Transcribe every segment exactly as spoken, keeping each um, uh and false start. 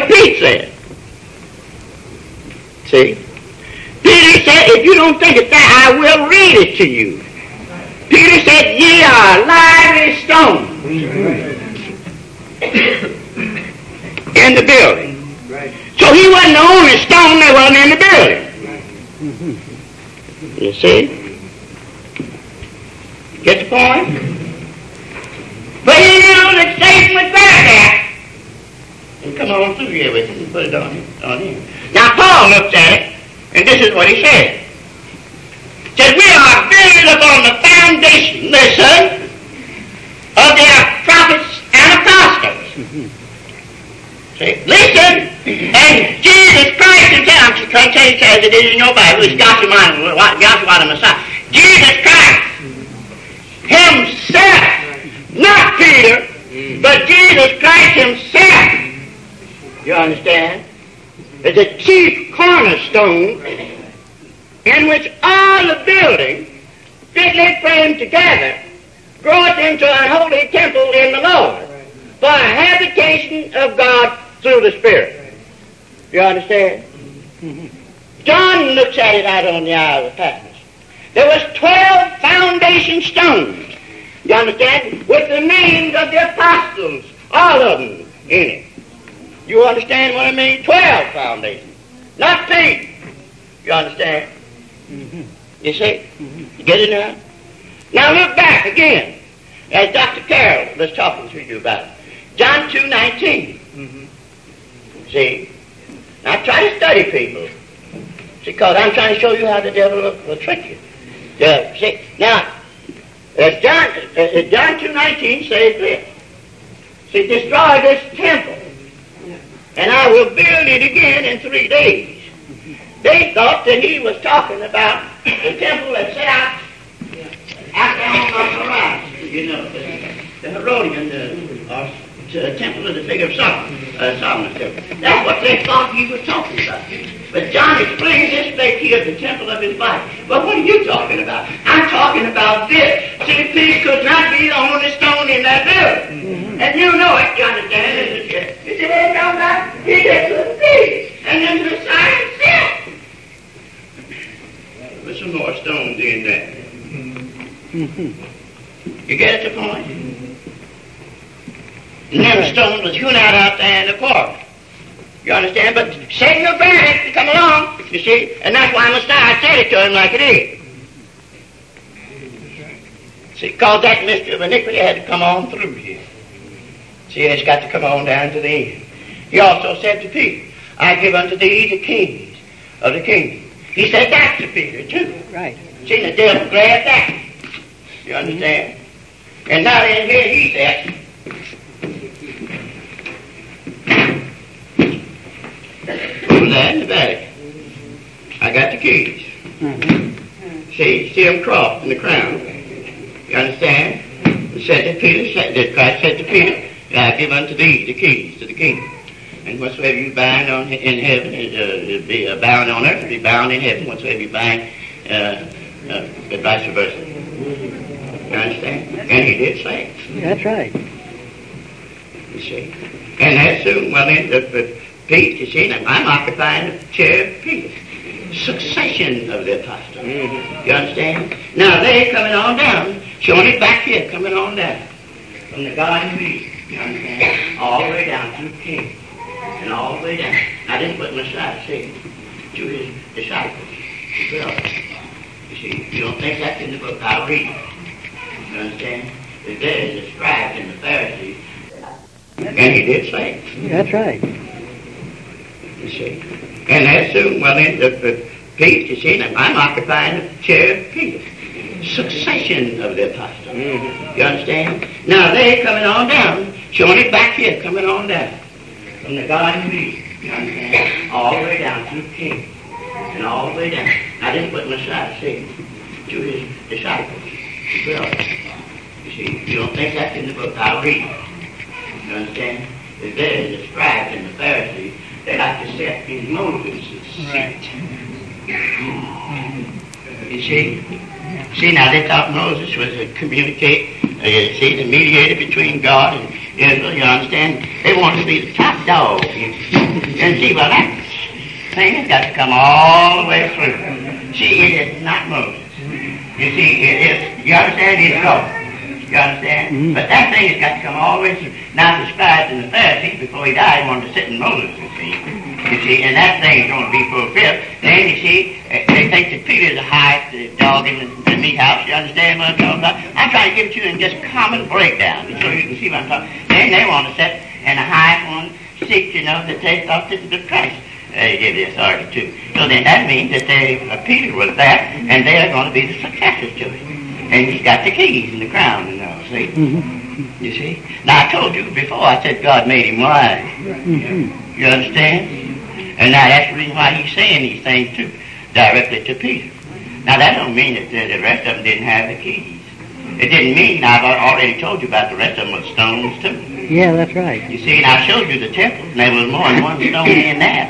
what Pete said. See? Peter said, if you don't think it's that, I will read it to you. Peter said, ye are lively stones in the building. So he wasn't the only stone that wasn't in the building. You see? Get the point? But he knew that Satan was back there. And come on through here with it and put it on, on him. Now Paul looked at it, and this is what he said. He said, we are built upon the foundation, listen, of the prophets and apostles. See? Listen, and Jesus Christ himself, I'm just trying to tell you as it is in your Bible, it's Joshua, Joshua the Messiah. Jesus Christ himself, not Peter, but Jesus Christ himself, you understand, is the chief cornerstone in which all the building, fitly framed together, groweth into an holy temple in the Lord, for a habitation of God through the Spirit. You understand? John looks at it out on the Isle of Patmos. There was twelve foundation stones, you understand, with the names of the apostles, all of them in it. You understand what I mean? Twelve foundations. Not ten. You understand? Mm-hmm. You see? Mm-hmm. You get it now? Now look back again, as Doctor Carroll was talking to you about. John two nineteen. Mm-hmm. See? Now try to study people. See, because I'm trying to show you how the devil will, will trick you. Uh, see? Now, as John, uh, John two nineteen says this. See, destroy this temple, and I will build it again in three days. They thought that he was talking about the temple that set out out there on the horizon, you know, the, the Herodian, the, or the temple of the figure of Solomon, uh, Solomon's temple. That's what they thought he was talking about. But John explained this back here, the temple of his body. Well, what are you talking about? I'm talking about this. See, Peter could not be the only stone in that building. Mm-hmm. And you know it, you understand? He said, hey, come back. He did to Peter. And then the Messiah himself. There's some more stones in there. Mm-hmm. You get the point? And then the stone was hewn out out there in the quarry. You understand? But Satan will burn it to come along, you see, and that's why Messiah said it to him like it is. See, because that mystery of iniquity had to come on through here. See, it's got to come on down to the end. He also said to Peter, I give unto thee the keys of the kingdom. He said that to Peter, too. Right. See, the devil grabbed that. You understand? Mm-hmm. And now in here he said, over there in the back, I got the keys. Mm-hmm. See, see them crossed in the crown. You understand? He said to Peter, said, that Christ said to Peter, I give unto thee the keys to the kingdom. And whatsoever you bind on in heaven, it'll be uh, bound on earth, it'll be bound in heaven. Whatsoever you bind, uh, uh, vice versa. You understand? And he did say it. That's right. You see? And that soon, well then, the, the Pete, you see, now I'm occupying the chair of Peter. Succession of the apostles. Mm-hmm. You understand? Now they're coming on down, showing it back here, coming on down. From the Garden of Eden, you understand? All the way down to the king. And all the way down. I didn't put Messiah say to his disciples. Well, you see, you don't think that's in the book, I'll read it. You understand? That there is the scribes and the Pharisees. And he did say it. That's right. You see? And that soon, well then, the, the Pete, you see, now I'm occupying the chair of Peter. Succession of the apostles. Mm-hmm. You understand? Now they're coming on down, showing it back here, coming on down. From the Garden of Eden, you understand? All the way down to the king. And all the way down. I didn't put Messiah say to his disciples. Well, you see, you don't think that's in the book, I'll read it. You understand? That there is the scribes and the Pharisees. They like to sit in Moses' seat. Right. You see? See, now they thought Moses was to communicate, uh, you see, the mediator between God and, Israel, you understand? They want to be the top dog. You see, well, that thing has got to come all the way through. See, it is not Moses. You see, it is, you understand? It's God. You understand? Mm-hmm. But that thing has got to come all the way through. Now, the scribes and the Pharisees, before he died, wanted to sit in Moses, you see. You see, and that thing is going to be fulfilled. Then, you see, they think that Peter's the highest dog in the, the meat house. You understand what I'm talking about? I'm trying to give it to you in just common breakdown, so you can see what I'm talking about. Then they want to sit in the highest one seat, you know, that they thought this was Christ. They give the authority to. So then that means that they, uh, Peter was there, and they're going to be the successors to it. And he's got the keys and the crown and all, see? Mm-hmm. You see? Now, I told you before, I said God made him wise. Mm-hmm. You understand? And now that's the reason why he's saying these things, too, directly to Peter. Now, that don't mean that the, the rest of them didn't have the keys. It didn't mean, I've already told you about the rest of them with stones, too. Yeah, that's right. You see, and I showed you the temple, and there was more than one stone in there.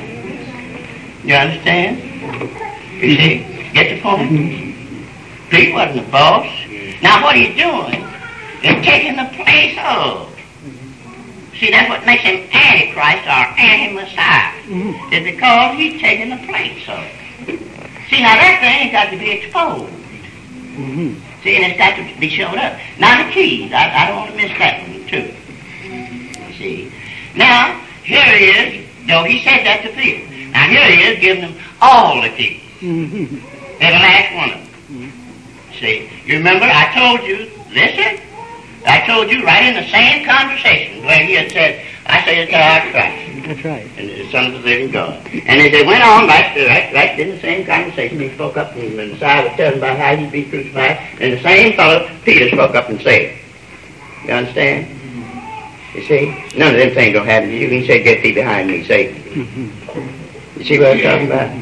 You understand? You see? Get the point? Mm-hmm. He wasn't the boss. Now what he's doing is taking the place of. See, that's what makes him Antichrist or Anti-Messiah. Mm-hmm. Is because he's taking the place of. See, now that thing's got to be exposed. Mm-hmm. See, and it's got to be shown up. Now the keys, I, I don't want to miss that one too. You see. Now, here he is, though he said that to Peter. Now here he is giving them all the keys. Mm-hmm. Every last one of them. See, you remember I told you, listen, I told you right in the same conversation where he had said, I say it's our Christ. That's right. And the Son of the living God. And as they went on, right, right, right in the same conversation, he spoke up and the Messiah was telling about how he'd be crucified. And the same fellow, Peter, spoke up and said, you understand? You see? None of them things don't happen to you. He said, get thee behind me, Satan. Mm-hmm. You see what I'm talking about?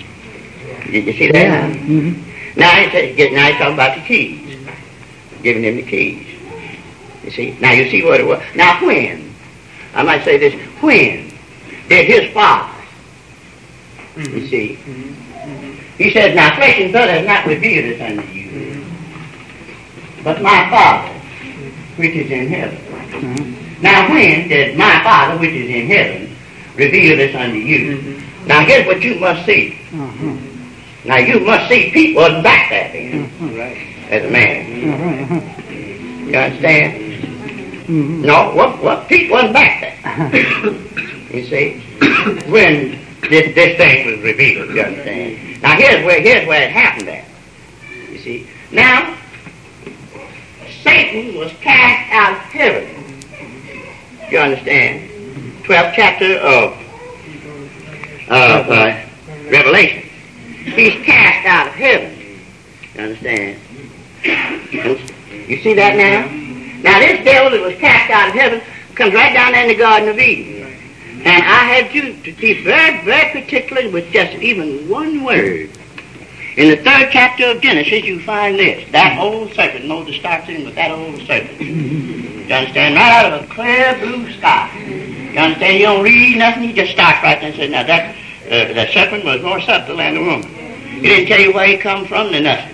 You, you see that? Yeah. Mm-hmm. Now he's, now he's talking about the keys. Giving him the keys. You see? Now you see what it was. Now when, I might say this, when did his father, mm-hmm. you see, mm-hmm. he says, now flesh and blood has not revealed this unto you, mm-hmm. but my Father, which is in heaven. Mm-hmm. Now when did my Father, which is in heaven, reveal this unto you? Mm-hmm. Now here's what you must see. Mm-hmm. Now you must see Pete wasn't back there then, mm-hmm. right, as a man. Mm-hmm. You understand? Mm-hmm. No, what, what, Pete wasn't back there. You see? When this, this thing was revealed, you understand? Now here's where, here's where it happened at. You see? Now, Satan was cast out of heaven. You understand? twelfth chapter of, of uh, Revelation. He's cast out of heaven. You understand? You see that now? Now this devil that was cast out of heaven comes right down there in the Garden of Eden. And I had you to be very, very particular with just even one word. In the third chapter of Genesis, you find this. That old serpent, Moses starts in with that old serpent. You understand? Right out of a clear blue sky. You understand? You don't read nothing, he just starts right there and says, now that Uh, the serpent was more subtle than the woman. He didn't tell you where he come from or nothing.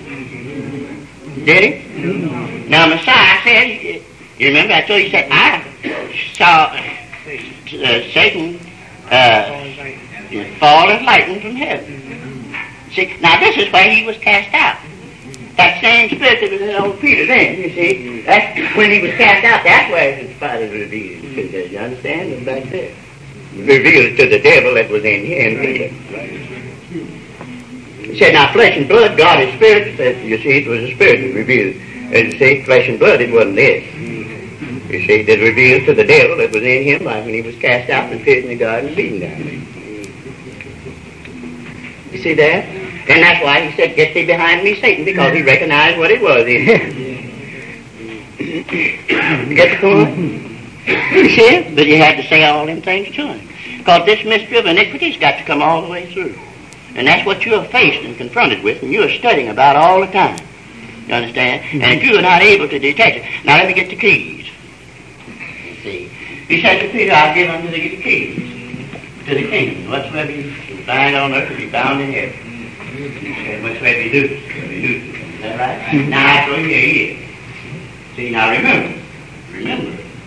Did he? Now Messiah said, you remember I told you, he said, I saw uh, Satan uh, fall as lightning from heaven. See, now this is where he was cast out. That same spirit that was in old Peter then, you see, that's when he was cast out, that's where his father revealed. You understand? It's back there. Revealed to the devil that was in him. He said, now flesh and blood, God is spirit. Said, you see, it was a spirit that revealed. And you see, flesh and blood, it wasn't this. You see, that revealed to the devil that was in him, like when he was cast out and pit in the Garden of Eden down there. You see that? And that's why he said, get thee behind me, Satan, because he recognized what it was in him. Get the point? You see? But you had to say all them things to him. Because this mystery of iniquity's got to come all the way through. And that's what you're faced and confronted with, and you're studying about all the time. You understand? Mm-hmm. And if you're not able to detect it. Now let me get the keys. You see? He said to Peter, I'll give unto thee the keys to the kingdom. Whatsoever you bind on earth will be bound in heaven. And whatsoever you do, will be loosed. Is that right? Mm-hmm. Now I told you, here he is. See, now remember. Remember.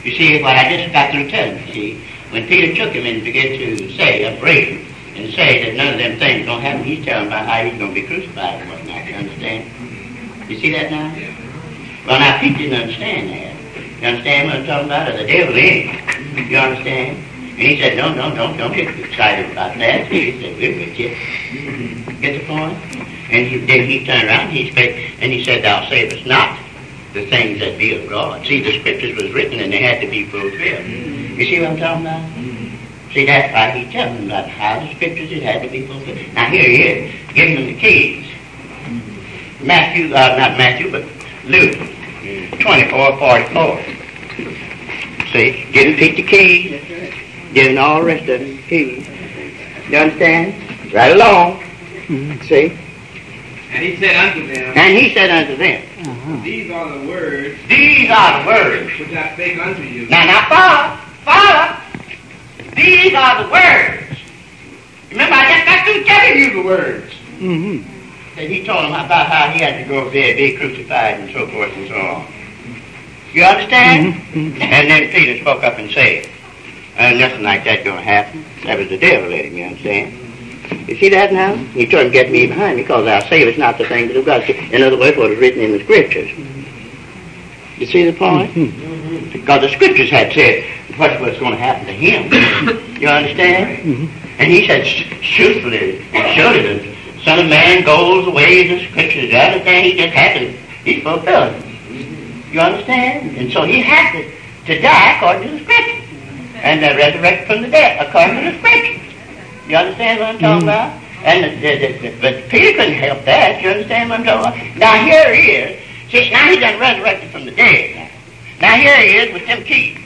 You see, what I just got through telling you, see, when Peter took him and began to say, upbraid him, and say that none of them things don't happen, he's telling about how he's going to be crucified and whatnot, you understand? You see that now? Well, now, Pete didn't understand that. You understand what I'm talking about? Or the devil in him. You understand? And he said, no, no, don't, don't get excited about that. He said, we're with you. Get the point? And he, then he turned around he spake, and he said, thou savest not the things that be of God. See, the scriptures was written and they had to be fulfilled. You see what I'm talking about? See, that's why he's telling them about how the scriptures it had to be fulfilled. Now here he is, giving them the keys. Matthew, uh, not Matthew, but Luke, twenty-four forty-four. See, giving Pete the keys, giving all the rest of them the keys. You understand? Right along. See? And he said unto them, And he said unto them, uh-huh. These are the words, These are the words, which I spake unto you. Now, now, follow, follow. These are the words. Remember, I just got through telling you the words. Mm-hmm. And he told them about how he had to go there and be crucified and so forth and so on. You understand? Mm-hmm. And then Peter spoke up and said, uh, nothing like that going to happen. That was the devil in him, you understand? You see that now? He told him, get me behind me, because thou savest not the things of God. In other words, what is written in the scriptures. You see the point? Mm-hmm. Because the scriptures had said what was going to happen to him. You understand? Mm-hmm. And he said, truthfully, and surely the Son of Man goes away in the scriptures. The other thing he just had to, he fulfilled it. You understand? And so he had to, to die according to the scriptures. And to resurrect from the dead according to the scriptures. You understand what I'm talking about? And the, the, the, the, but Peter couldn't help that. You understand what I'm talking about? Now here he is. See, now he's done resurrected from the dead. Now, now here he is with them keys.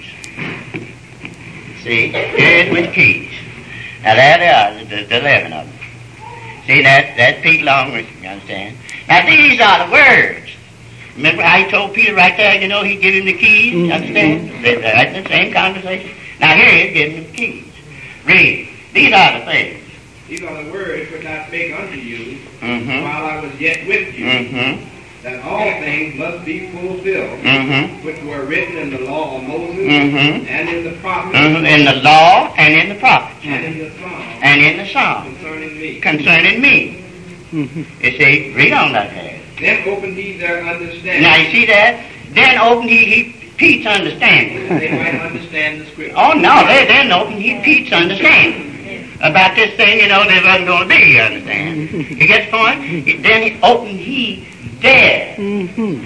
See, here he is with keys. Now there they are, the, the eleven of them. See, that, that's Pete Long with him, you understand? Now these are the words. Remember how he told Peter right there, you know, he'd give him the keys, you understand? They're right in the same conversation. Now here he is giving him the keys. Read. These are the things. These are the words which I spake unto you mm-hmm. while I was yet with you, mm-hmm. that all things must be fulfilled, mm-hmm. which were written in the law of Moses mm-hmm. and in the prophets, mm-hmm. in the law and in the prophets, and in the Psalms, and in the Psalms concerning me. Concerning me. Mm-hmm. You see, read on that there. Then opened he their understanding. Now you see that? Then opened he, he Pete's understanding. They might understand the scripture. Oh no, they then opened he Pete's understanding. About this thing, you know, there wasn't going to be, you understand? You get the point? Then he opened he there. Mm-hmm.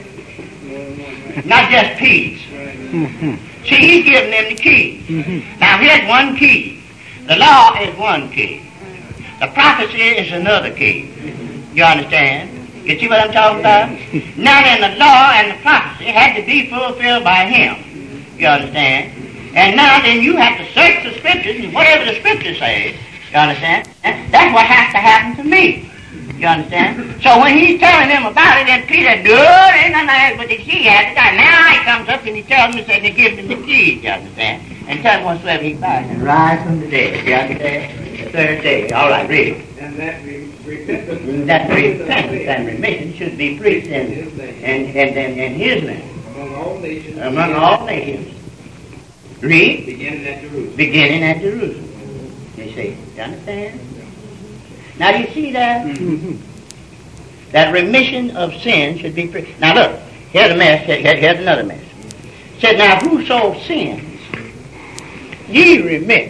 Not just Pete's. Mm-hmm. See, he's giving them the key. Mm-hmm. Now here's one key. The law is one key. The prophecy is another key. You understand? You see what I'm talking about? Now then, the law and the prophecy had to be fulfilled by him. You understand? And now then you have to search the scriptures, and whatever the scriptures say, you understand? That's what has to happen to me. You understand? So when he's telling them about it, then Peter, good, ain't nothing like that, but the key has it. Now he comes up and he tells them, he says, to give them the keys, you understand? And tell them whatsoever he finds and rise from the dead, you understand? The third day. All right, read it. And that re- repentance, that repentance and remission should be preached in, in, in, in, in his name. Among all nations. Among all nations. Read. Beginning at Jerusalem. Beginning at Jerusalem. You see, you understand? Now do you see that? Mm-hmm. That remission of sin should be preached. Now look, here's a mess, here, here's another mess. It said, now whoso sins, ye remit.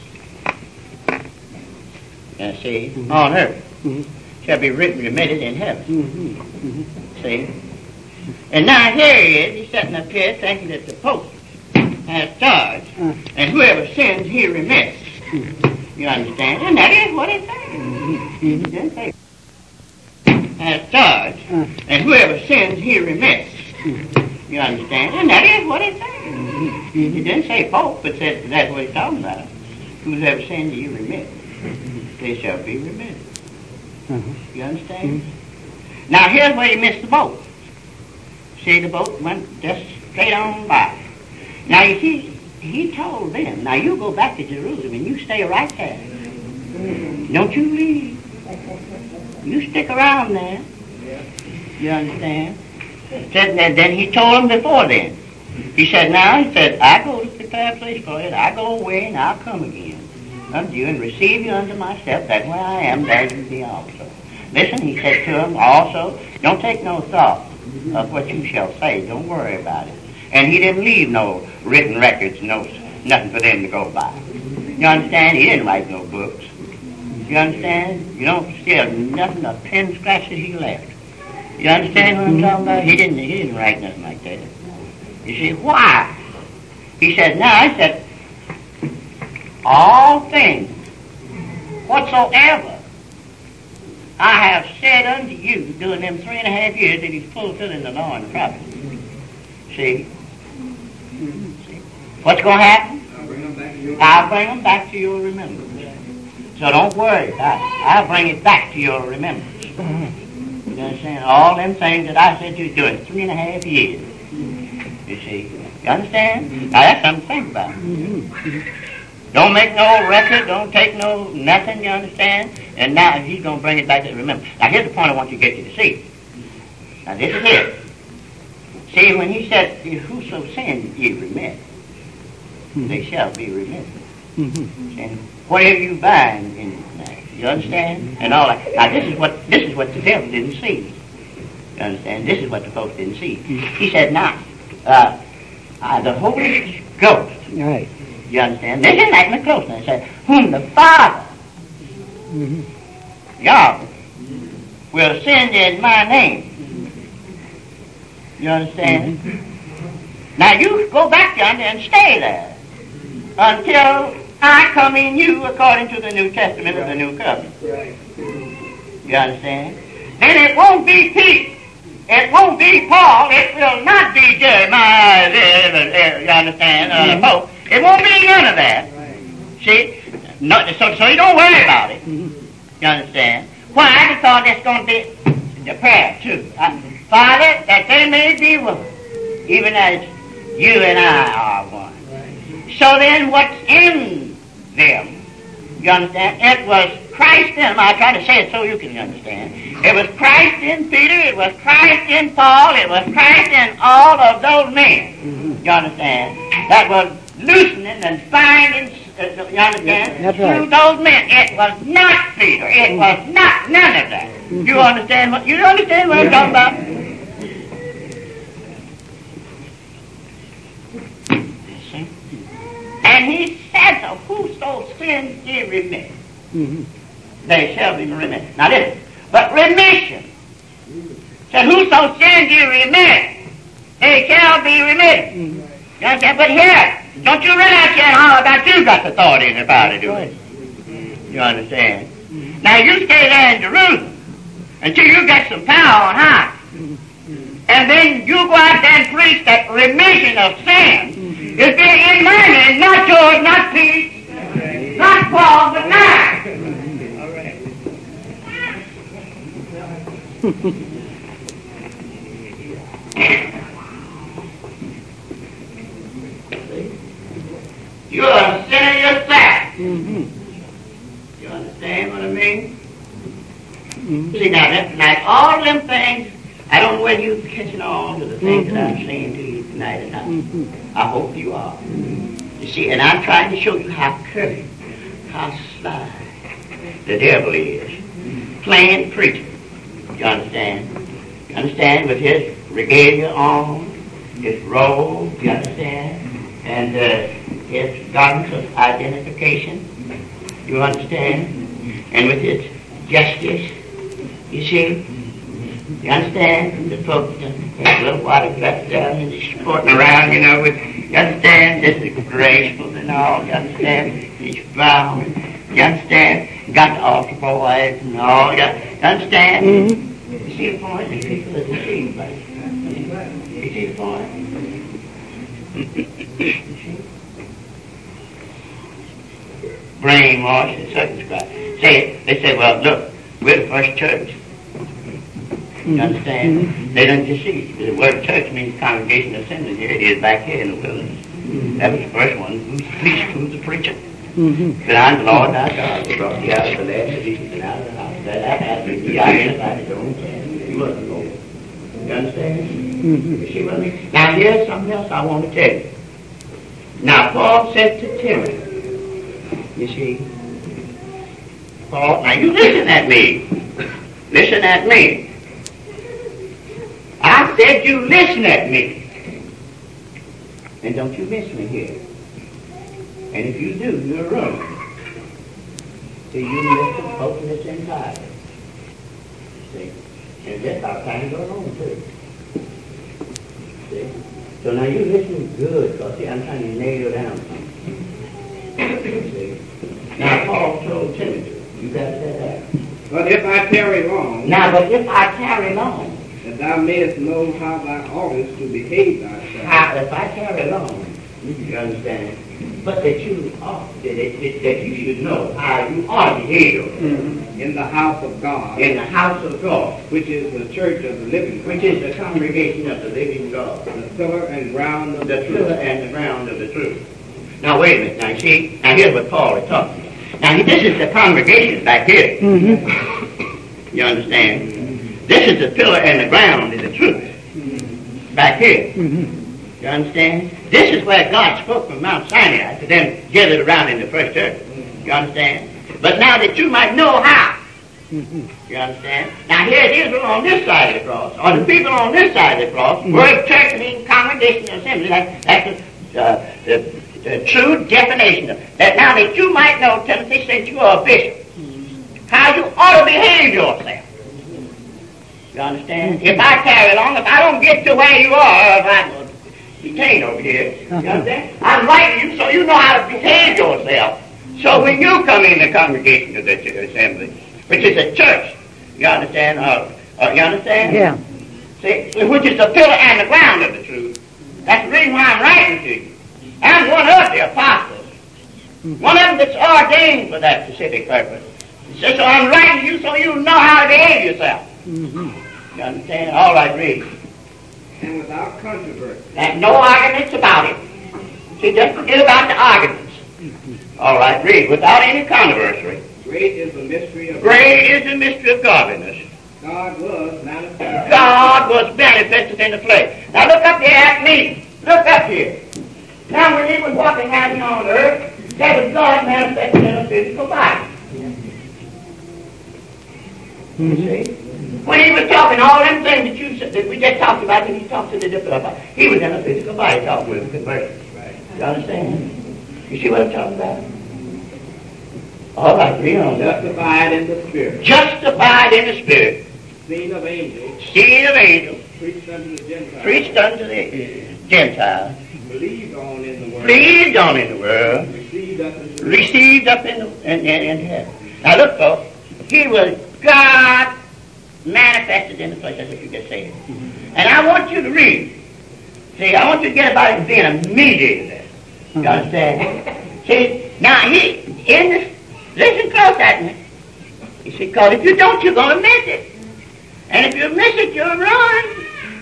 Now see, mm-hmm. on earth mm-hmm. shall be written remitted in heaven. Mm-hmm. Mm-hmm. See? And now here he is, he's sitting up here thinking that the Pope has charge, mm-hmm. and whoever sins, he remits. Mm-hmm. You understand? And that is what it says. Mm-hmm. He didn't say has charge, mm-hmm. and whoever sins, he remits. Mm-hmm. You understand? And that is what it says. Mm-hmm. He didn't say Pope, but said that's what he's talking about. Whoever sins, you remit. They shall be remitted. Mm-hmm. You understand? Mm-hmm. Now here's where he missed the boat. See, the boat went just straight on by. Now you see, he told them, now you go back to Jerusalem and you stay right there. Mm-hmm. Don't you leave. You stick around there. You understand? Said, and then he told them before then. He said, now, he said, I go to prepare a place for it. I go away and I'll come again unto you and receive you unto myself, that where I am, there you be also. Listen, he said to him also, don't take no thought of what you shall say. Don't worry about it. And he didn't leave no written records, no nothing for them to go by. You understand? He didn't write no books. You understand? You don't see nothing, a pen scratch that he left. You understand what I'm talking about? He didn't, he didn't write nothing like that. You see, why? He said, now, I said, all things whatsoever I have said unto you during them three and a half years that he's fulfilling the law and the prophets. See? See? What's going to happen? I'll bring them back to your I'll bring them back to your remembrance. So don't worry about it. I'll bring it back to your remembrance. You understand? All them things that I said to you during three and a half years. You see? You understand? Now that's something to think about. Don't make no record, don't take no nothing, you understand? And now he's going to bring it back to remember. Now here's the point I want you to get you to see. Now this is it. See, when he said, whoso sins ye remit, they shall be remitted. And whatever you bind in his name, you understand? And all that. Now this is what this is what the devil didn't see. You understand? This is what the folks didn't see. He said, now, uh, uh, the Holy Ghost. Right. You understand? Listen at me close now. It said, whom the Father, mm-hmm. Yahweh, will send in my name. You understand? Mm-hmm. Now you go back yonder and stay there until I come in you according to the New Testament of the New Covenant. You understand? Then it won't be Pete. It won't be Paul. It will not be Jeremiah. You understand? Uh, mm-hmm. Pope. It won't be none of that. See? No, so, so you don't worry about it. You understand? Why? Because it's going to be the prayer, too. Uh, Father, that they may be one, even as you and I are one. So then what's in them, you understand? It was Christ in them. I try to say it so you can understand. It was Christ in Peter. It was Christ in Paul. It was Christ in all of those men. You understand? That was loosening and finding, uh, you understand? That's right. Through those men. It was not Peter. It was not none of that. Mm-hmm. You understand what, you understand what I'm talking about? See? And he said, so whoso sins ye remit, mm-hmm. they shall be remitted. Now listen, but remission. Said, whoso sins ye remit, they shall be remitted. Mm-hmm. You understand? But here, don't you realize yet how that you got the authority in the power to do it? You understand? Mm-hmm. Now you stay there in Jerusalem until you get some power on high. Mm-hmm. And then you go out there and preach that remission of sin mm-hmm. is being in my name, not yours, not Pete, right. Not Paul, but mine. All right. You're a sinner yourself. Mm-hmm. You understand what I mean? Mm-hmm. See, now, that, like all them things, I don't know whether you're catching on to the things mm-hmm. that I'm saying to you tonight or not. Mm-hmm. I hope you are. Mm-hmm. You see, and I'm trying to show you how cunning, how sly the devil is. Mm-hmm. Playing preacher. You understand? You understand? With his regalia on, his robe, you understand? And, uh, his garments of identification, you understand? And with his justice, you see? You understand? The folks, his little water guts down and he's sporting around, you know, with, you understand? This is graceful and all, you understand? He's brown, you understand? Got the altar boys and all, you understand? Mm-hmm. You see the point? These people are deceived by it. You see the point? You see? Brainwashed and circumscribed. Say, they say, well, look, we're the first church. You understand? Mm-hmm. They don't deceive. The word church means congregation assembly. Here it is back here in the wilderness. Mm-hmm. That was the first one. Who's the priest? Who's the preacher? Mm-hmm. But I'm the Lord thy God. They brought you out of the land of Egypt and out of the house. That happened. You identified your own self. You were the Lord. You understand? Mm-hmm. You see what I mean? Now here's something else I want to tell you. Now Paul said to Timothy, you see, Paul, now you listen at me. Listen at me. I said you listen at me. And don't you miss me here. And if you do, you're wrong. See, you miss the hopeless entirely. See? And that's how things go wrong too. See? So now you listen good, because see, I'm trying to nail down something. See? Now Paul told Timothy, you got that out. But if I tarry long, Now, but if I tarry long, that thou mayest know how thou oughtest to behave thyself, how, if I tarry long, you understand? But that you ought, that, that, that you should know how you ought to behave mm-hmm. in the house of God, in the house of God, which is the church of the living God, which is the congregation of the living God, the pillar and ground of the the pillar truth. and the ground of the truth. Now wait a minute. Now you see, now here's what Paul is talking about. Now this is the congregation back here. Mm-hmm. You understand? This is the pillar and the ground of the truth back here. Mm-hmm. You understand? This is where God spoke from Mount Sinai to them gathered around in the first church. You understand? But now that you might know how. Mm-hmm. You understand? Now here it is on this side of the cross, or the people on this side of the cross, mm-hmm. word church means congregation or assembly. That, that's the, uh, the, the true definition of that. Now that you might know, Timothy, since you are a bishop, how you ought to behave yourself. You understand? If I carry along, if I don't get to where you are, if I'm detained over here, you understand? I'm writing you so you know how to behave yourself. So when you come in the congregation of the assembly, which is a church, you understand? Uh, uh, you understand? Yeah. See, which is the pillar and the ground of the truth. That's the reason why I'm writing to you. I'm one of the apostles. One of them that's ordained for that specific purpose. So, so I'm writing to you so you know how to behave yourself. Mm-hmm. You understand? All right, read. And without controversy. There's no arguments about it. See, just forget about the arguments. All right, read. Without any controversy. Great is the mystery of Great is the mystery of godliness. God was manifested. God was manifested in the flesh. Now look up here at me. Look up here. Now when he was walking out here on earth, that was God manifested in a physical body. You see? When he was talking all them things that you said, that we just talked about, and he talked to the different about, he was in a physical body talking with him, conversing. You understand? You see what I'm talking about? All right, read on. Justified in the Spirit. Justified in the Spirit. Seen of angels. Seen of angels. Preached unto the Gentiles. Preached unto the Gentiles. Believed on in the world. Believed on in the world. Received up into the Received up in, the, in, in, in heaven. Now look, folks. He was God manifested in the flesh. That's what you just said. And I want you to read. See, I want you to get about him being a mediator. You understand? See, now he, in this, listen close at me. You see, because if you don't, you're going to miss it. And if you miss it, you'll run.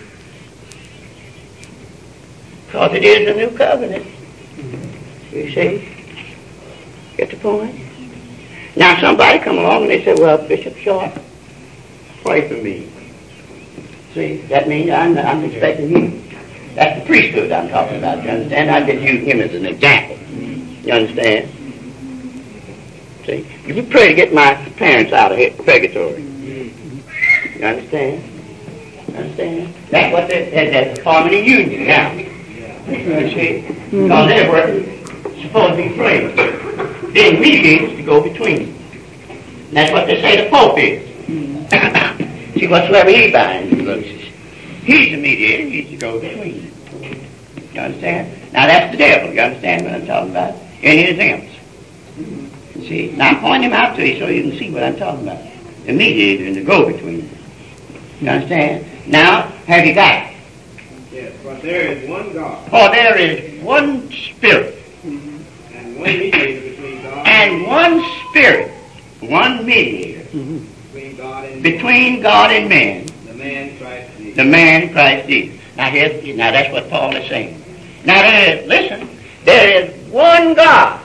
Because it is a new covenant. You see? Get the point? Now somebody come along and they say, well, Bishop Short, pray for me. See, that means I'm, I'm expecting him. That's the priesthood I'm talking about, you understand? I just use him as an example. You understand? See, you pray to get my parents out of here, purgatory. You understand? You understand? That's what they're, they're, they're forming a union now. You see? Because they were supposed to be friends. Then mediators to go between them. And that's what they say the Pope is. See, whatsoever he binds and looses. He's the mediator, he's the go between them. You understand? Now that's the devil, you understand what I'm talking about? In his imps. You see? Now point him out to you so you can see what I'm talking about. The mediator and the go between them. You understand? Now, have you got it? Yes, but there is one God. For there is one Spirit. And one mediator between God And one Spirit. One mediator. between God and Between God and man. the man Christ Jesus. The man Christ Jesus. Now here's, now that's what Paul is saying. Now there is, listen, there is one God.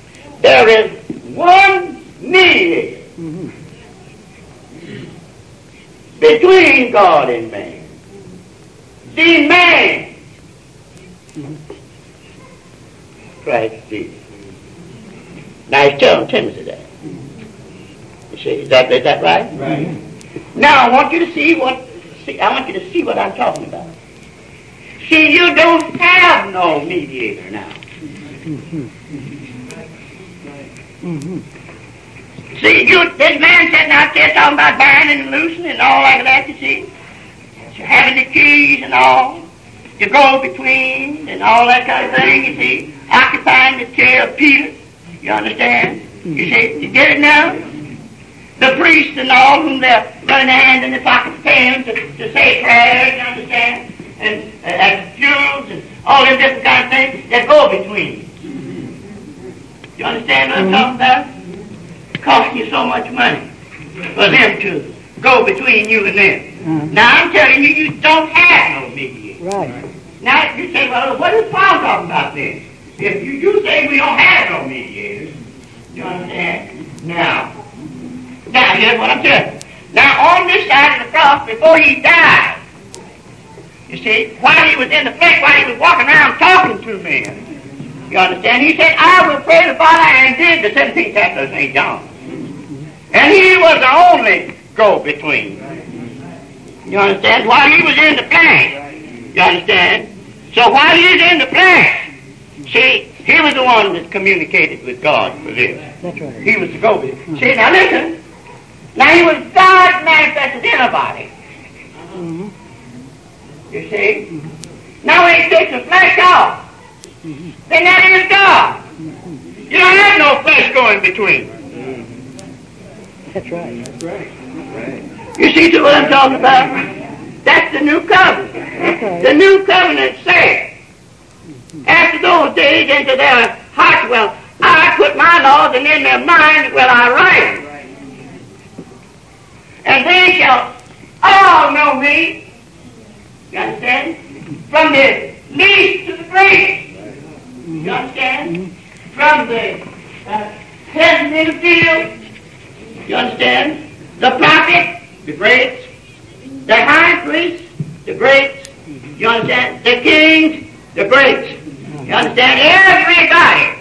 There is one mediator. between God and man. See, man, Christ Jesus. Now he's telling Timothy that. You see, is that, is that right? Right. Now I want you to see what, see, I want you to see what I'm talking about. See, you don't have no mediator now. Mm-hmm. Mm-hmm. See, you, this man sitting out there talking about binding and loosing and all like that, you see. Having the keys and all. To go between and all that kind of thing, you see. Occupying the chair of Peter. You understand? You see, you get it now? The priests and all whom they're running their hands in their pockets paying to, to say prayers, you understand? And, uh, and funerals and all them different kind of things that go between. You understand what I'm talking about? It costs you so much money for them to go between you and them. Mm-hmm. Now I'm telling you, you don't have no mediator. Right. Now you say, well, what is Paul talking about then? If you, you say we don't have no mediators, you understand? Now, now here's what I'm telling you. Now on this side of the cross, before he died, you see, while he was in the flesh, while he was walking around talking to men, you understand? He said, I will pray the Father, and did the seventeenth chapter of Saint John. And he was the only go-between. You understand? While he was in the flesh. You understand? So while he was in the flesh, see, he was the one that communicated with God for this. That's right. He was the go-between. Mm-hmm. See, now listen. Now he was God manifested in a body. Mm-hmm. You see? Mm-hmm. Now when he takes the flesh off, mm-hmm. then that is God. Mm-hmm. You don't have no flesh going between. Mm-hmm. That's right. That's right. That's right. You see what I'm talking about? That's the new covenant. Okay. The new covenant said, after those days into their hearts, well, I put my laws, and in their minds, well, I write them. And they shall all know me. You understand? From the least to the greatest. You understand? From the uh, peasant in the field. You understand? The prophet, the greatest. The high priest, the greats. You understand? The kings, the greats. You understand? Everybody,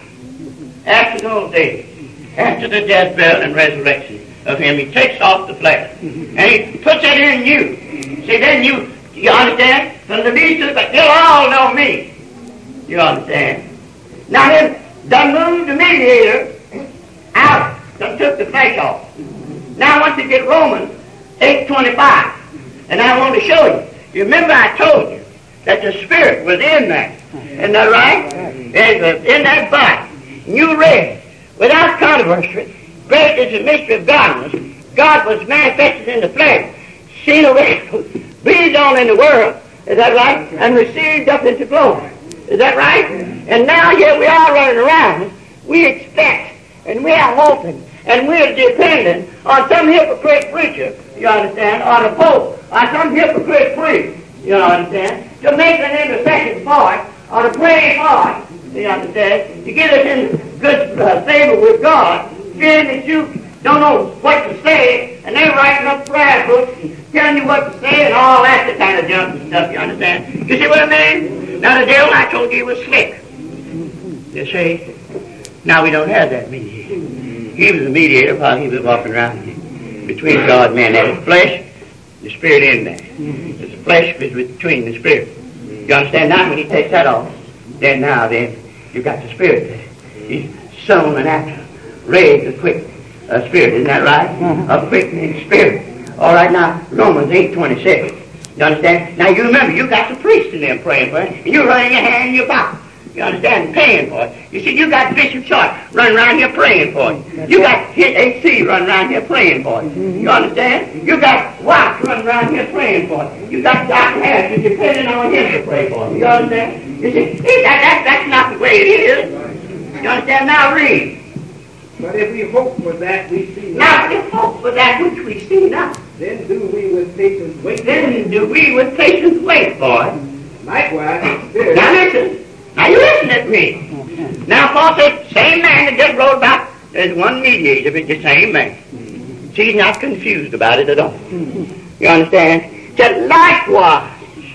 after those days, after the death, burial, and resurrection of him, he takes off the flesh. And he puts it in you. See, then you, you understand? From the least to the great, they'll all know me. You understand? Now then, done moved the mediator out, done took the flesh off. Now once you get Romans eight twenty-five, and I want to show you. You remember I told you that the Spirit was in that. Isn't that right? In, in that body. You read, without controversy, great is the mystery of godliness. God was manifested in the flesh, seen away, breathed on in the world. Is that right? And received up into glory. Is that right? And now here we are running around. We expect, and we are hoping, and we're dependent on some hypocrite preacher, you understand, or the Pope, or some hypocrite priest, you understand, to make an intercession for us, or to pray for us, you understand, to get us in good uh, favor with God, fearing that you don't know what to say, and they're writing up prayer books and telling you what to say and all that kind of junk and stuff, you understand? You see what I mean? Now the devil, I told you, was slick. You see? Now we don't have that mediator. He was the mediator while he was walking around between God and man. There's flesh, the Spirit in there. The flesh is between the Spirit. You understand? Now when he takes that off, then now then you've got the Spirit there. He's sown an act, raised a quick uh, Spirit. Isn't that right? A quickening Spirit. All right, now Romans eight twenty-six. You understand? Now you remember, you got the priest in there praying for it, and you're running your hand in your pocket. You understand? Paying for it. You see, you got Bishop Short running around here praying for it. You got H C running around here praying for it. You understand? You got Watts running around here praying for it. You got Doctor Harris, you're depending on him to pray for it. You understand? You see, that, that, that's not the way it is. You understand? Now read. But if we hope for that we see not, now if we hope for that which we see not, then do we with patience wait. Then do we with patience wait for it. Likewise, the Spirit. Now listen. Now you listen at me. Now Paul said, same man that just wrote about, there's one mediator, but the same man. She's not confused about it at all. You understand? Just likewise.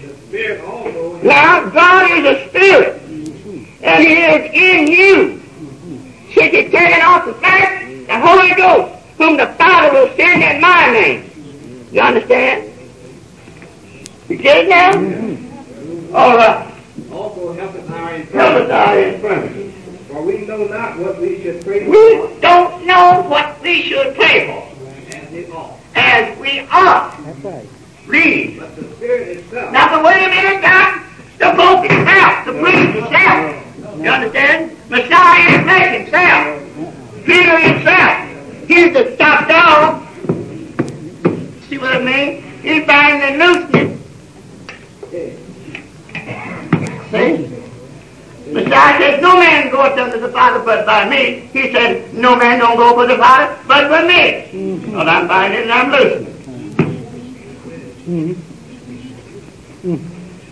Now, God is a spirit, and He is in you. Should you take it off the fact, the Holy Ghost, whom the Father will send in my name. You understand? You get it now? Mm-hmm. All right. Also help us our Help us our infirmity. For we know not what we should pray for. We don't know what we should pray for. As we ought. As we ought. That's right. Read. But the Spirit itself. Now, but wait a minute, now. The Pope himself, the priest himself. You understand? Messiah himself himself. Peter himself. He's the top dog. See what I mean? He's binding and loosening. See? Messiah said, no man goeth unto the Father but by me. He said, no man don't go to the Father but by me. Mm-hmm. Well, I'm binding and I'm loosening. Mm-hmm. Mm-hmm.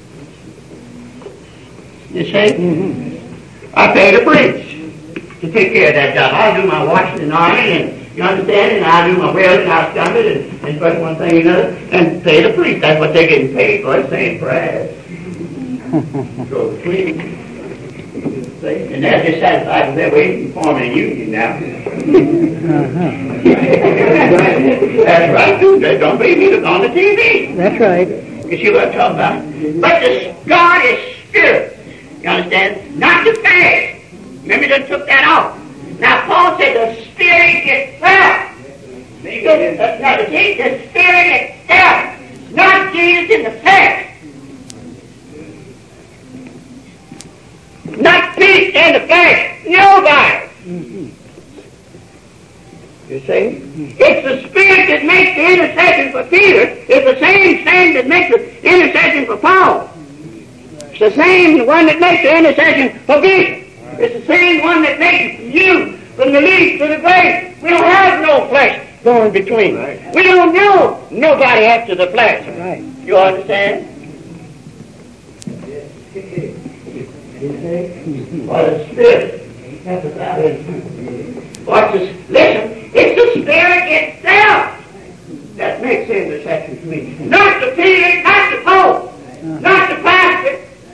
You see? Mm-hmm. I pay the priest to take care of that job. I do my washing and ironing, and you understand, and I do my welding, I stump it, and, and first one thing and another, and pay the priest. That's what they're getting paid for. It's saying prayers. So the priest, see, and they're dissatisfied with their waiting to form a union now. Uh-huh. That's right, too. They don't believe me. Look on the T V. That's right. You see what I'm talking about? But the God is spirit. You understand? Not the flesh. Remember they took that off. Now Paul said the spirit itself. The, the, the, the spirit itself. Not Jesus in the flesh. Not peace in the flesh. Nobody. Mm-hmm. You see? Mm-hmm. It's the spirit that makes the intercession for Peter. It's the same thing that makes the intercession for Paul. It's the same one that makes the intercession for Bishop. It's the same one that makes you from the least to the great. We don't have no flesh going between. Right. We don't know nobody after the flesh. Right. You understand? What a spirit. Watch this. Listen, it's the spirit itself that makes the intercession between you. Not the Peter, not the Pope, not the pastor.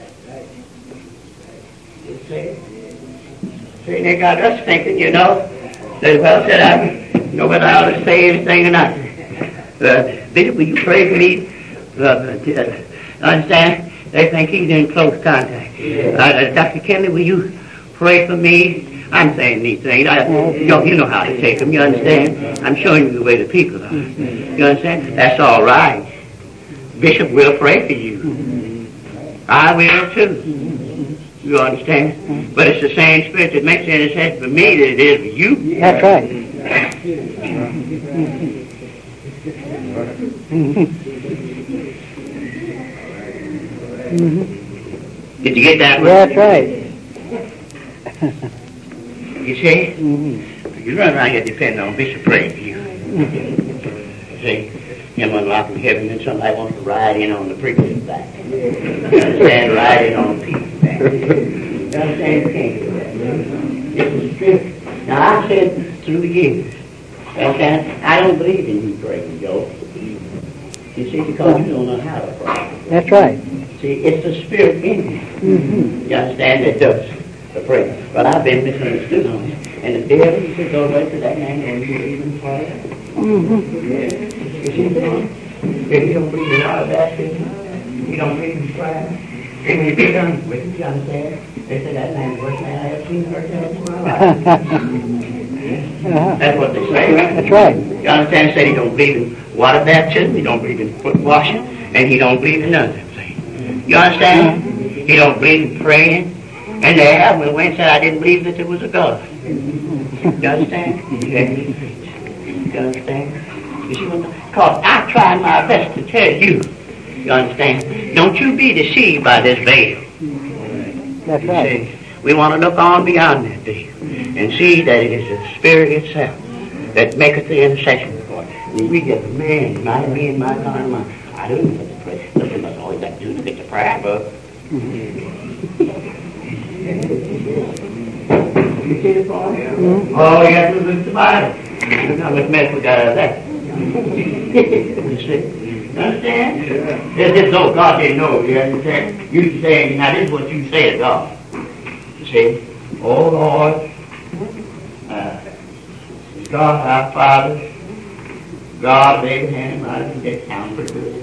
You see? See, they got us thinking, you know, that, well, said I know whether I ought to say anything or not. Uh, Bishop, will you pray for me? Uh, uh, understand? They think he's in close contact. Uh, uh, Doctor Kenley, will you pray for me? I'm saying these things. I, you, know, you know how to take them, you understand? I'm showing you the way the people are. You understand? That's all right. Bishop will pray for you. I will too. You understand? But it's the same spirit that makes the intercession for me that it is for you. That's right. Mm-hmm. Did you get that one? That's right. You see? Mm-hmm. You run around here depending on Bishop praying for you. See? Him unlocking heaven, and somebody wants to ride in on the preacher's back. You understand? Ride in on Peter's back. You understand? You can't do that. It's the spirit. Now, I've said through the years, okay, I don't believe in you praying, Joe. You see, because you don't know how to pray. That's right. See, it's the spirit in you. Mm-hmm. You understand? That does the prayer. But I've been misunderstood on it. And the devil, he said, go away to that man and you even pray. Mm-hmm. Yeah. You see, if you don't believe in all of that, you don't believe in prayer. And when you get done with it, you understand? They said, that man is the worst man I ever seen or heard in my life. uh-huh. That's what they say, right? That's right. You understand? They say he don't believe in water baptism, he don't believe in foot washing, and he don't believe in none of them things. You understand? He don't believe in praying. And they have me when said I didn't believe that there was a God. You understand? You understand? You see what? Because I tried my best to tell you. You understand? Don't you be deceived by this veil. That's you right. See, we want to look on beyond that veil and see that it is the Spirit itself that maketh the intercession for it. And we get the man, my me and my God, my I don't know what to pray. Nothing but all you got to do is get the prayer book. You see the point? Mm-hmm. Oh, you have to look at the Bible. Now let's mess with out of that. You see? You understand? Yeah. There's just no God didn't know. You understand? You saying, now this is what you say to God. You say, oh Lord, uh, God our Father, God of Abraham, Isaac, that sounds pretty good.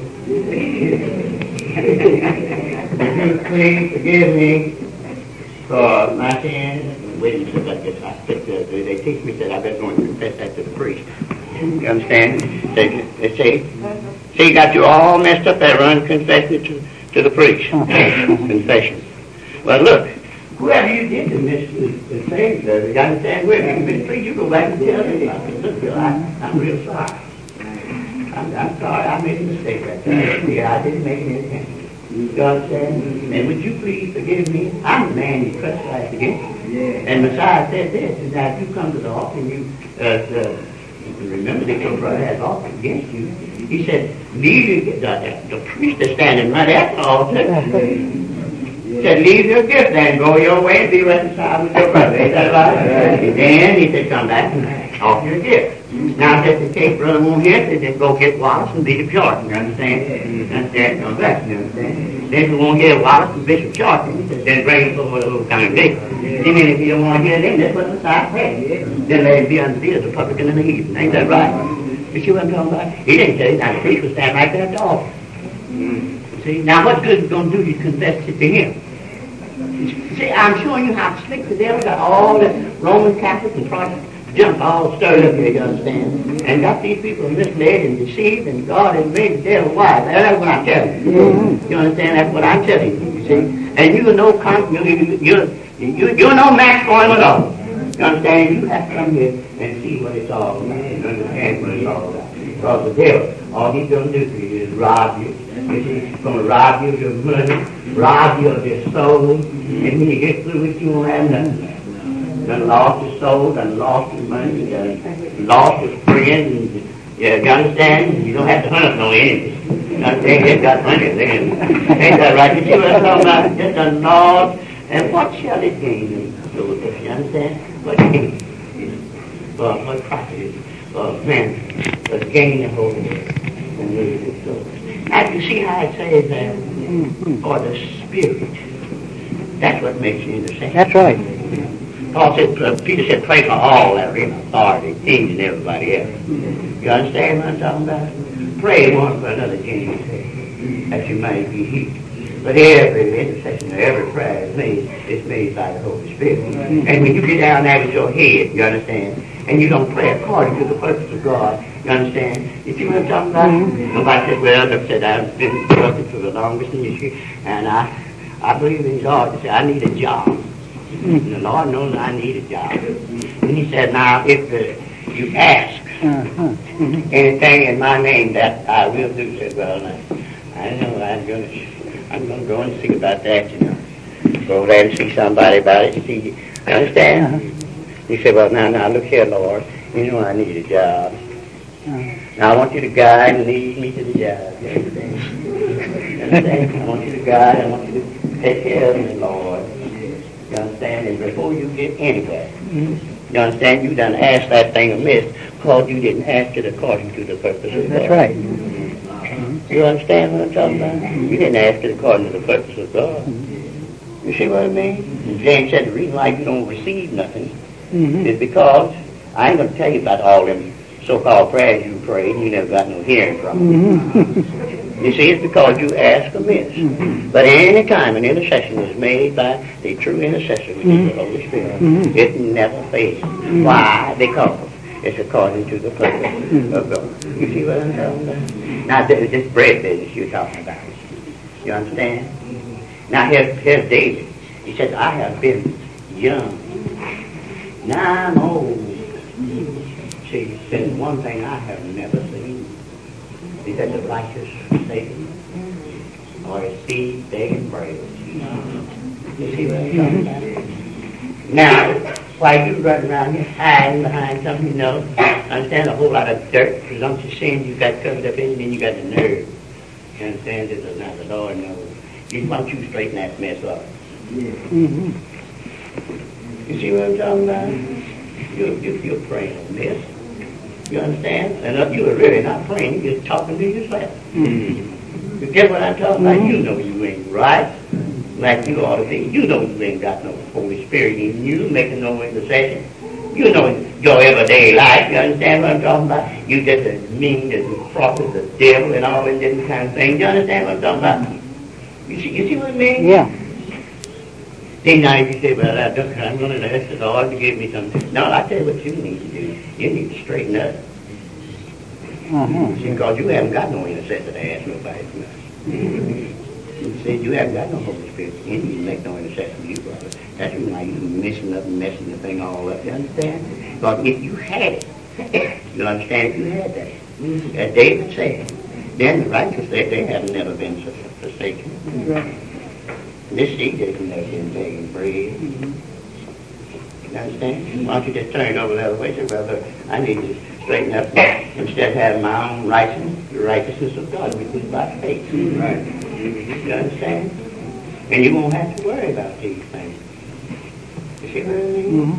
If you please forgive me for my sins. Wait a minute, I guess I stick to, they teach me that I better go and confess that to the priest. You understand? They, they say, see, you got you all messed up there, run confession to, to the priest. Confession. Well, look, whoever you did to miss the thing, you understand? Whoever you miss the priest, you go back and tell him, look, Bill, I, I'm real sorry. I'm, I'm sorry, I made a mistake right there. Yeah, I didn't make any attempt. You understand? And would you please forgive me? I'm the man you trespassed against. Yeah. And Messiah said this, is that if you come to the altar and you uh, uh, remember that your brother has offered against you, he said, leave your, the, the priest is standing right at the altar. He said, leave your gift and go your way and be reconciled with your brother. Is that right? And then he said, come back and offer your gift. Now, just in case brother won't hear it, then go get Wallace and Bishop Shorten. You understand? You understand? No, that's, you understand? Then if you won't hear Wallace and Bishop Shorten, then bring him over to a little congregation. Then if you don't want to hear them, that's what Messiah said. Then let him be unto thee as a publican and a heathen. Ain't that right? You see what I'm talking about? He didn't tell you. Now, the priest was standing right there at the altar. See? Now, what good is it going to do if you confess it to him? See, I'm showing you how slick the devil got all the Roman Catholics and Protestants jumped all stirred up here, you understand? And got these people misled and deceived, and God has made the devil wise. That's what I'm telling you. Mm-hmm. You understand? That's what I'm telling you, you see? And you're no, con- you, you, you, you, you're no match for him at all. You understand? You have to come here and see what it's all about, and understand what it's all about. Because the devil, all he's going to do for you is rob you. You see, he's going to rob you of your money, rob you of your soul, and when you get through with you, you won't have nothing. Done lost his soul, done lost his money, done lost his friends. Yeah, you understand? You don't have to hunt up no enemies. You understand? They've got plenty of them. Ain't that right? You see what I'm talking about? Just done lost. And what shall it gain in soul? You understand? What gain is? Well, what profit is? Well, man, but gain the whole world and lose his soul. Now, you see how it says that? For the Spirit. That's what makes you intercession. That's right. Paul said, uh, Peter said, pray for all that are in authority, kings and everybody else. You understand what I'm talking about? Pray one for another, James said, that you may be healed. But every intercession or every prayer is made, is made by the Holy Spirit. And when you get down there with your head, you understand, and you don't pray according to the purpose of God, you understand? You see what I'm talking about? Mm-hmm. Nobody said, well, look, said, I've been working for the longest in this year, and I, I believe in God to say, I need a job. The Lord knows I need a job. And he said, now, if uh, you ask uh-huh. anything in my name, that I will do. Said, well, now, I know I'm going to I'm going to go and see about that, you know. Go there and see somebody about it. See, you understand? Uh-huh. He said, well, now, now, look here, Lord. You know I need a job. Uh-huh. Now, I want you to guide and lead me to the job. You understand? You understand? I want you to guide. I want you to take care of me, Lord. You understand? And before you get anywhere, mm-hmm. you understand, you done asked that thing amiss because you didn't ask it according to the purpose of God. That's right. Mm-hmm. You understand what I'm talking about? You didn't ask it according to the purpose of God. Mm-hmm. You see what I mean? And James said the reason why you don't receive nothing mm-hmm. is because, I ain't going to tell you about all them so-called prayers you prayed and you never got no hearing from them. Mm-hmm. You see, it's because you ask amiss. Mm-hmm. But any time an intercession is made by the true intercessor, which mm-hmm. is the Holy Spirit, mm-hmm. it never fails. Mm-hmm. Why? Because it's according to the purpose mm-hmm. of God. You see what I'm talking about? Now, this, this bread business you're talking about. You understand? Now, here's, here's David. He says, I have been young. Now I'm old. See, he says, one thing I have never seen. He said, the righteous forsaken, or his seed begging bread. You see what I'm talking about? Now, while you run around here hiding behind something, you know, understand a whole lot of dirt, presumptuous sin you got covered up in, and then you got the nerve. You understand? This now the Lord knows. He wants you to straighten that mess up. Yeah. Mm-hmm. You see what I'm talking about? You're, you're, you're praying on this. You understand? And if you were really not praying, you're just talking to yourself. Mm-hmm. You get what I'm talking about? You know you ain't right like you ought to be. You know you ain't got no Holy Spirit in you making no intercession. You know your everyday life. You understand what I'm talking about? You just as mean as the cross as the devil and all them different kind of things. You understand what I'm talking about? You see, you see what I mean? Yeah. Then now you say, well, I don't, I'm going to ask the Lord to give me something. No, I tell you what you need to do. You need to straighten up. Uh-huh. See, because you haven't got no intercessor to ask nobody for nothing. You see, you haven't got no Holy Spirit in you to make no intercession for you, brother. That's the reason why you're messing up and messing the thing all up. You understand? Because if you had it, you'll understand if you had that. As David said, then the righteous said they have never been forsaken. Right. This seed has never been begging bread. You understand? Why don't you just turn it over the other way? Say, brother, I need to straighten up instead of having my own righteousness, the righteousness of God, which is by faith. Right. You understand? And you won't have to worry about these things. You see what I mean?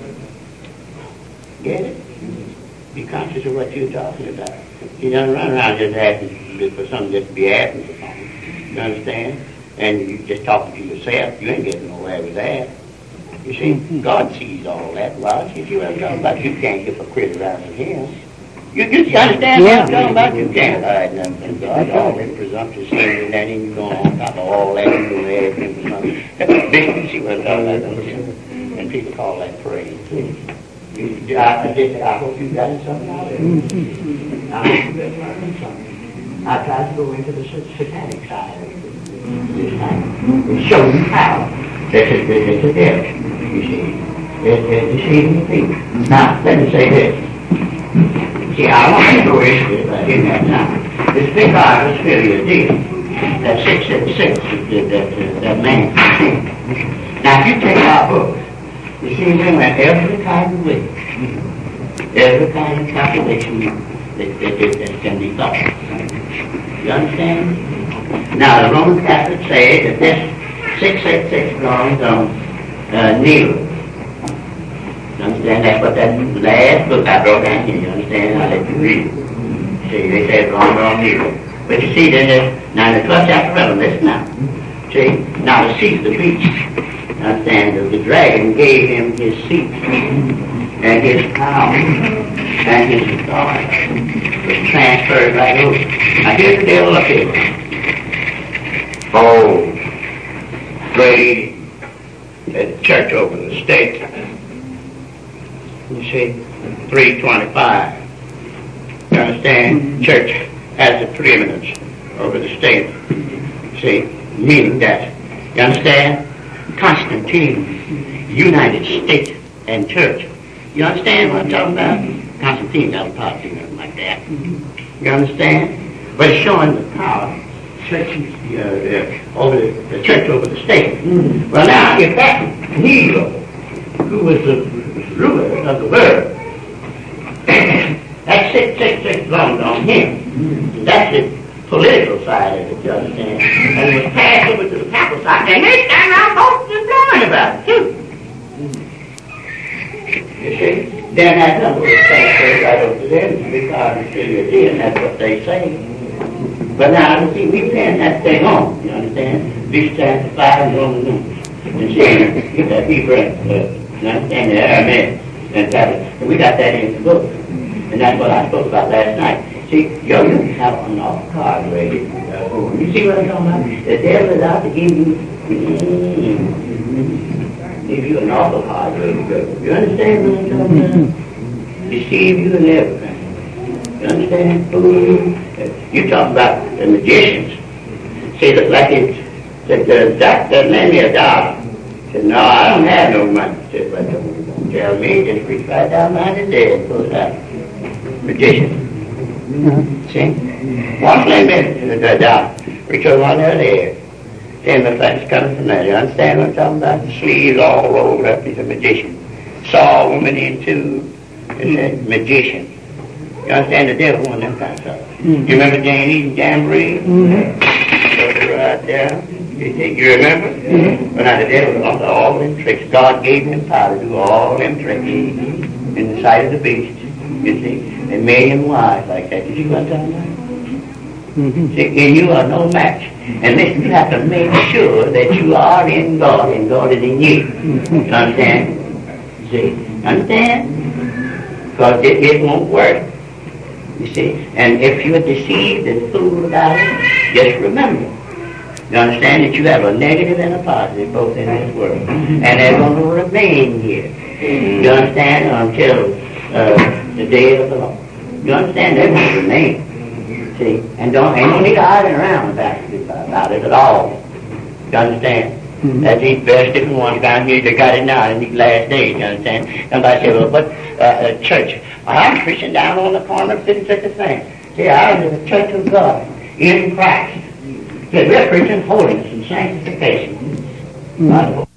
Mm-hmm. Get it? Be conscious of what you're talking about. You don't run around just asking for something just to be asking for something. You understand? And you just talking to yourself. You ain't getting nowhere with that. You see, mm-hmm. God sees all that. Well, you see what I'm talking about? You can't get a quit around with him. You, you understand yeah. what I'm talking about? You can't hide nothing from God. All that presumptuous things and that, and you go on top of all that, and you go ask him for something. That's big. You see what I'm talking about? And people call that praise. You, I, I, just, I hope you got something out of it. Mm-hmm. I hope you got learned something. I tried to go into the satanic side of it this time and show you how that's a, that's a devil. You see, it's, it's deceiving people. Now, let me say this. See, I want to go into it, but I didn't have time. This big Bible is really a deal. That six six six, that, that, that man. Now, if you take our book, you see, we went every kind of way, every kind of calculation that, that, that, that can be thought. You understand? Now, the Roman Catholics say that this six six six belongs on uh, Nero. You understand? That's what that last book I brought down here. You understand? I let you read it. See, they say it's belongs on Nero. But you see, then there's, now in the twelfth chapter of Revelation, listen now. See, now the seat of the beast. Understand, the, the dragon gave him his seat and his power and his authority was transferred right over. Now here's the devil up here. Oh, great at the church over the state. You see, three twenty-five. You understand? Church has the preeminence over the state. See, meaning that. You understand? Constantine, United States and Church. You understand what I'm talking about? Constantine got a policy, nothing like that. You understand? But it's showing the power church, uh, uh, over the, the church over the state. Mm-hmm. Well, now, if that Nero, who was the ruler of the world, that six six six belonged on him. Mm-hmm. That's the political side of it, you understand? And it was passed over to the papal side. And they stand around posting and blowing about it, too. You see? Then that number was transferred right over to them because it's really a deal, and that's what they say. But now, you see, we pen that thing on, you understand? These chapter five and Roman numbers. And see, get that Hebrew, uh, you understand, the Aramaic, and that, and we got that in the book. And that's what I spoke about last night. See, yo, you have an awful card ready. Uh, you see what I'm talking about? The devil is out to give you, mm, give you an awful card ready to go. You understand what I'm talking about? Deceive you and everything. You understand? Uh, you talk about the magicians. See, look like it, said, the doctor lend me a dollar. Said, no, I don't have no money. Said, but don't tell me, just reach right down behind his head and pull it out. Magician. Mm-hmm. See? One lend me a dollar. Reach over on the other head. And the thing's coming from there. You understand what I'm talking about? The sleeves all rolled up. He's a magician. Saw a woman in two. It's a magician. You understand? The devil one of them kind of stuff. Mm-hmm. You remember Jane Eaton Jamboree? Mm-hmm. Right there. You, you remember? Mm-hmm. Well, now the devil was all them tricks. God gave him power to do all them tricks in the sight of the beast. You see? a million wives like that. Did you what I'm talking about? Mm-hmm. See, and you are no match. And listen, you have to make sure that you are in God and God is in you. You understand? See? Understand? Because it, it won't work. You see? And if you're deceived and fooled about it, just remember. You understand that you have a negative and a positive both in this world. And they're going to remain here. You understand? Until uh, the day of the Lord. You understand? They're going to remain. See? And don't, ain't no need arguing around about it, about it at all. You understand? Mm-hmm. That's these various different ones down here that got it now in these last days, you understand? Somebody said, well, but uh, uh, church, I'm preaching down on the corner of such a thing. See, I am in the church of God, in Christ. See, we're preaching holiness and sanctification. Mm-hmm.